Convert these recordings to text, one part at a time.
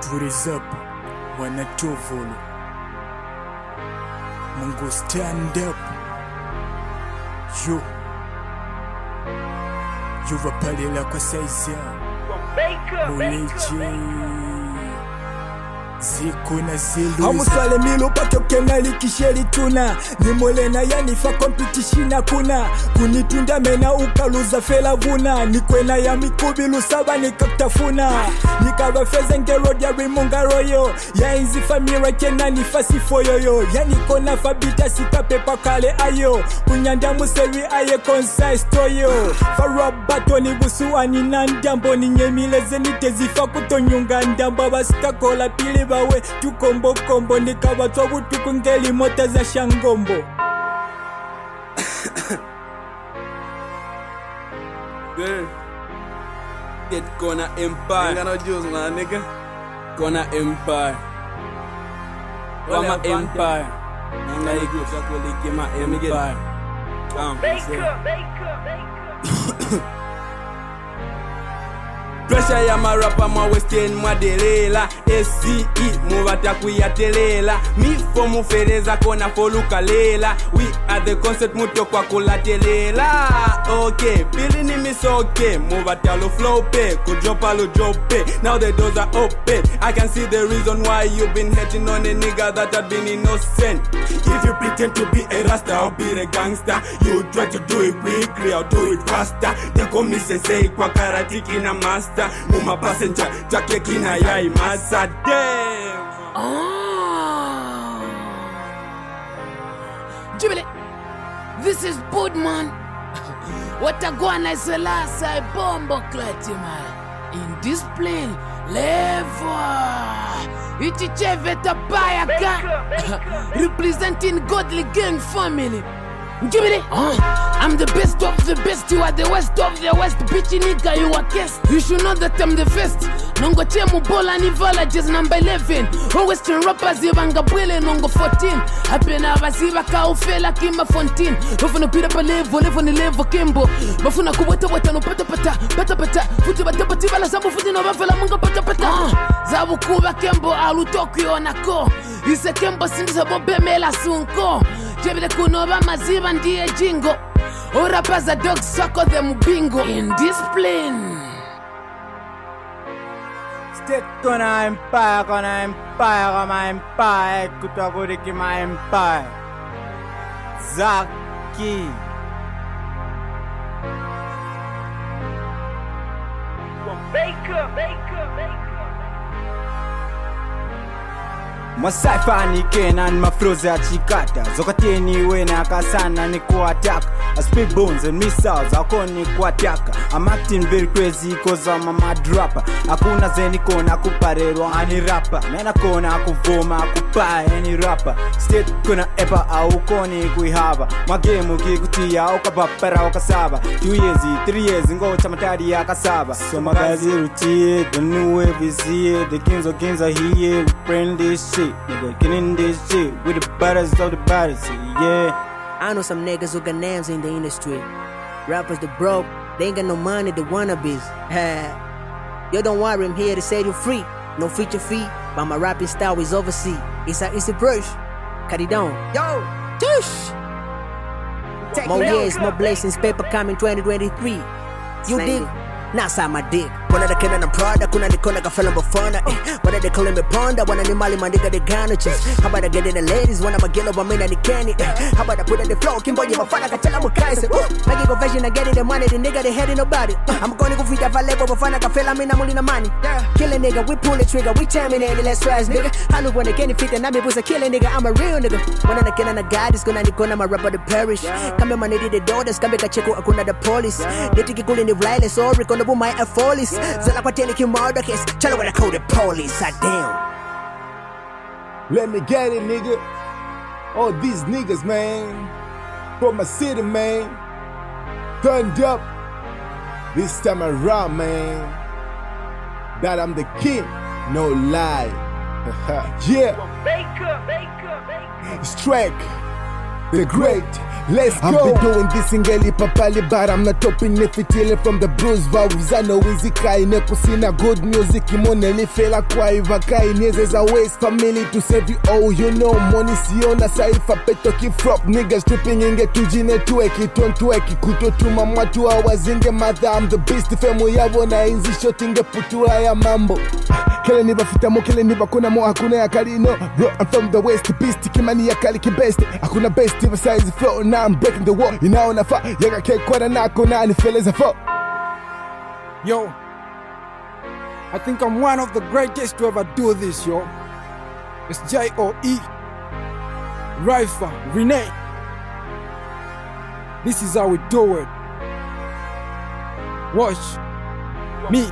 What is up? Wanatuvulu Mungu stand up. You wapalila kwa saizi Muleje Zikuna zilu Amusale milo pake ukenali kisheli tuna Nimolena yanifa competition kuna Kunitunda mena ukaluza fela vuna Nikwena ya mikubilu saba nikakutafuna Nikabafeze ngerodi ya rimunga royo Ya inzi famira kena nifasi foyoyo Ya nikona fabita sikapepa kale ayo Kunyanda musewi aye concise toyo Farabato ni busuwa ni nandambo Ni nyemileze nitezifa kutonyunga ndamba Basika kola pili bawe tukombo kombo Nikabatwa butuku ngeli mota za shangombo Get Gonna Empire. Ain't got no juice, man, nigga. Gonna Empire. Gonna Empire. I'm like, you really get my Empire. Pressure ya marapa mwa western mwadelela SCE muvata kuyatelela Mifo mufereza kona foluka lela We are the concept muto kwa kulatelela Okay, pili ni misoke Muvata lo flow pe, kujopa lo jope Now the doors are open I can see the reason why you've been hating on a nigga that had been innocent If you pretend to be a rasta, I'll be the gangster You try to do it quickly, I'll do it faster They call me sensei kwa karatiki na master Muma passenger, jake kina yai masa damn Jubilee, this is Budman What a guana is the last I bombo man In this plane, level Ichicheve Tabayaka Representing godly gang family Jubilee, I'm the best of the best. You are the worst of the worst. Bitchy nigga, you are guest. You should know that I'm the first. Nongo chemu bola ni villages number 11. Western rappers ibanga bwele nongo 14. Hapena vaziva ka ufela kima fontin. Bafuna pira pa levo ni levo kimbo. Bafuna kuweta no pata. Futi batapati bala sambu futi no bafela munga pata. Zabu kuba kembo alu Tokyo nako. Ise kembo sindisa bombe mela sunko. Jebile kunoba maziba ndiye jingo Ora za dogs sako them bingo In discipline State gonna empire Kutaguriki my empire Zaki Baker Masaifa ni kenan mafroza chikata Zokateni wena kasana ni kuataka I speak bones and missiles akoni kuataka I'm acting very crazy cause I'm a mad rapper Akuna zeni kona kuparerwa ani rapper Nena kona kuvoma kupa any rapper State kuna epa au koni kuihaba Magemu kikutia ukabapera ukasaba 2 years, 3 years ngo chamatari ya kasaba So magazi rutie, the new wave is here The kings are here, we print this shit Nigga, killing this shit with the baddest of the baddest, yeah. I know some niggas who got names in the industry. Rappers that broke, they ain't got no money, they wannabes. Yo, don't worry, I'm here to set you free. No feature fee, but my rapping style is overseas. It's a brush. Cut it down. Yo, tush. More years, more blessings, paper coming 2023. You dig? Not side my dick. One of the kid and I'm proud, kuna nikona ka fella bafana. One of they calling me panda, one of the mali my nigga they gonna chase. How about I get in the ladies, one of my girl over me and the candy. How about I put on the floor, Kimbo, you my father, can tell I'm a Kaiser. Make it confession, I get it, the money, the nigga they head in nobody. I'm gonna go feed that level, but fana ka fella, I'm in the money. Kill a nigga, we pull the trigger, we terminate it, let's rise, nigga. I look when they can't fit, and I'm able to kill a nigga, I'm a real nigga. One of the kid and the guy, is gonna nikona my rapper the parish. Come in my nigga the daughters, come back a check out akuna the police. They take it cool in the violence, sorry, gonna boom my F-police. Zala kwa tele murder case, tell her when I call the police, I damn. Let me get it, nigga. All these niggas, man. From my city, man. Turned up. This time around, man. That I'm the king, no lie. Yeah. It's track. the great. Let's go. I've been doing this in Geli Papali, but I'm not topping if it from the blues vibes. I know easy kai nekusina good music. Imoneli fela kwa ivakai nezes a waste family to save you. Oh, you know money siona saifa peto keep flop niggas tripping inge tujine tueki tontueki kutotuma mwatu awazinge mother. I'm the beast femu yavo na inzi shot inge putua ya mambo. Kele niba fitamo kele niba kuna mo hakuna ya kali no. Bro, I'm from the west beast kimani ya kali kibest. Hakuna best size flow. Now I'm breaking the wall. You know, nafa yaga ke kwara nako na ni feelings of fuck. Yo, I think I'm one of the greatest to ever do this, yo. It's J.O.E. Rifa, Renee. This is how we do it. Watch me.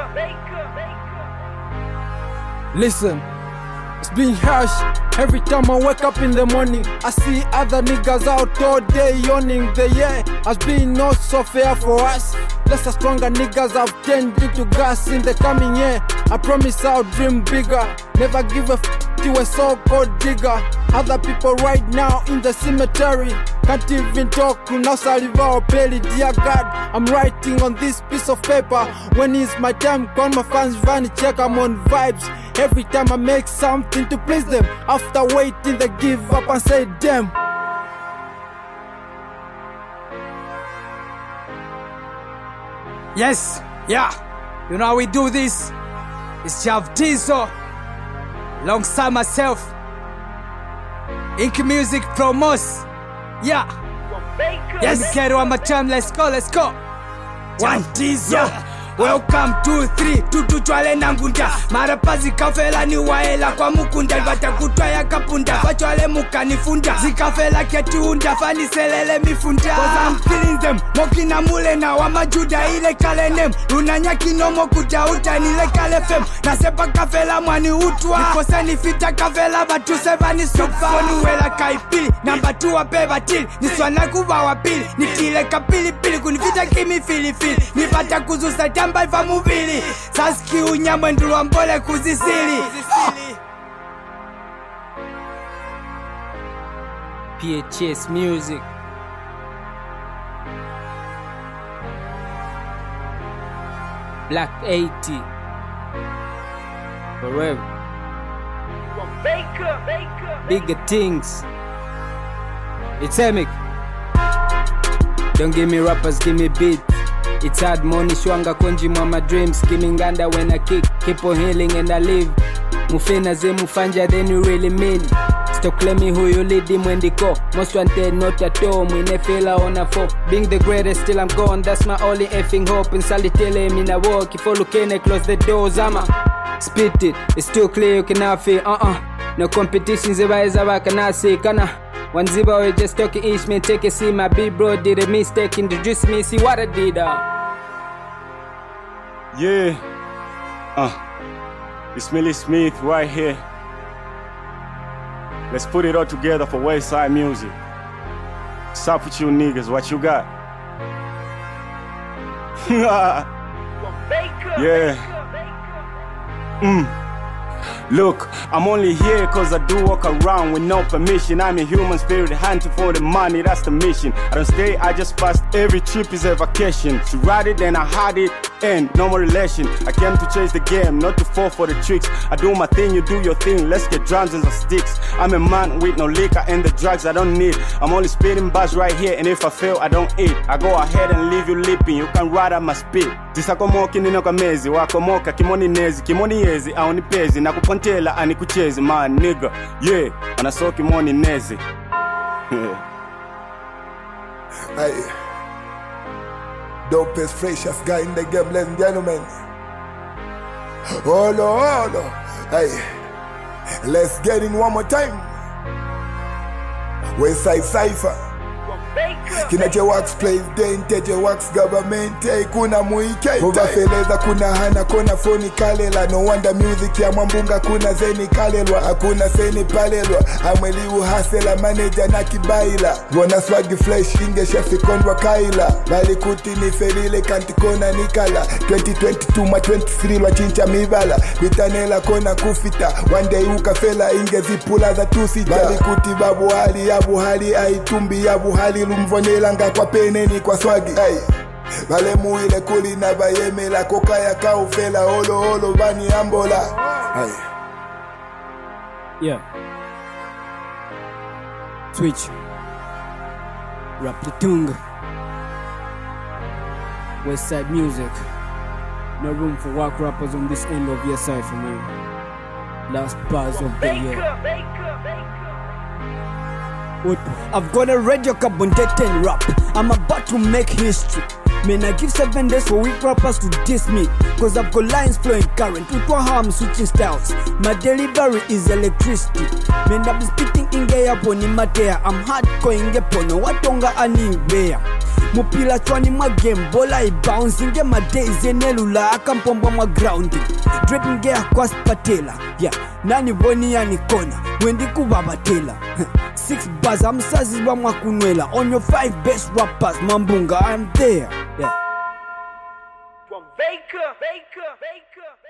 Listen. It's been harsh. Every time I wake up in the morning, I see other niggas out all day yawning. The year has been not so fair for us. Lesser stronger niggas have turned into gas in the coming year. I promise I'll dream bigger. Never give a to a so-called digger. Other people right now in the cemetery can't even talk now saliva or belly. Dear God, I'm writing on this piece of paper. When is my time? Call my fans, Vanny, check, I'm on vibes. Every time I make something to please them. After waiting, they give up and say, damn. Yes, yeah. You know how we do this? It's Jav Diesel, alongside myself. Ink Music Promos. Yeah. Yes, get on my time. Let's go, let's go. One Diesel. Yeah. Welcome 2, 3 tutu chwale na ngunda marapazi kafela ni waela kwa mukunda batakutwa ya kapunda fachwale mukanifunda zikafela ketunda fani selele mifunda cause I'm killing them mokina mule na wamajuda ile kalenem unanya kinomo kutauta nile kale fem nasepa kafela mwani utwa nikoseni fita kafela batu sevani sufa wela kaipili namba 2 wapeba tili niswana kuba wapili nitile kapili pili kunifita kimi fili fili nipata kuzusa tamba ifa mubili saski unyamwe ndulwa mbole kuzisili PHS Music. Black 80 forever. Bigger things. It's Emic. Don't give me rappers, give me beats. It's hard money, shwanga konji mama dreams. Kiminganda when I kick, keep on healing and I live. Mufena ze mufanja, then you really mean. Stop claiming who you lead him when they go. Most wanted, not at all. Mwine fela on a foe. Being the greatest, still I'm gone. That's my only effing hope. And Sally tell him in a walk. If all can close the doors, I'ma spit it. It's too clear, you cannot feel. No competitions, if I cannot say, kana. One ziba, we just talking ish, man. Take a see, my big bro did a mistake. Introduce me, see what I did. Yeah. It's Millie Smith right here. Let's put it all together for Westside Music. What's up with you niggas? What you got? Yeah. Look, I'm only here cause I do walk around with no permission. I'm a human spirit hunting for the money, that's the mission. I don't stay, I just pass. Every trip is a vacation. To ride it and I had it, and no more relation. I came to chase the game, not to fall for the tricks. I do my thing, you do your thing, let's get drums and some sticks. I'm a man with no liquor and the drugs I don't need. I'm only spitting bars right here, and if I fail, I don't eat. I go ahead and leave you lipping, you can ride at my speed. Tisakomoki ninoka mezi, wakomoka kimoni nezi, kimoni yezi, aoni pezi, na kupontela ani kuchezi, man nigga, yeah, anaso kimoni nezi. Hey, dopest, freshest guy in the game, ladies and gentlemen. Hold on. Hey, let's get in one more time. Westside Cypher. kinache wax plays den teje wax government kuna muike uvafeleza kuna hana kona phone kalela no wonder music ya mwambunga kuna zeni kalelwa hakuna seni palelwa amweliu hasela manager na kibaila wana swag flash inge chef kondwa kaila bali kuti ni felile kantikona nikala 2022 ma 23 wa chincha mibala bitanela kona kufita one day ukafela inge zipula za tusita bali kuti babu hali aitumbi yabu hali lumvonela nga kwa peneni kwa swagi bale muile kuli na bayemela koka ya kaufela olo bani ambola Yeah. Switch. Rap the tongue. Westside music. No room for whack rappers on this end of your cypher, man. Last bars of the year. I've got a radio carbon 10 rap. I'm about to make history. Man, I give 7 days for weak rappers to diss me, cause I've got lines flowing current. With one harm switching styles. My delivery is electricity. Man, I've been spitting inge yaponi matea. I'm hardcore inge pono watonga anywhere. Mupila chwani mwa game bola i-bounce inge madays enelula akampomba mwa grounding. Drip inge akwas patela. Yeah, nani boni ya nikona wendi kubabatela. 6 bars amsazi wa mwa kunwela. On your 5 best rappers Mambunga, I'm there. Yeah. From Baker.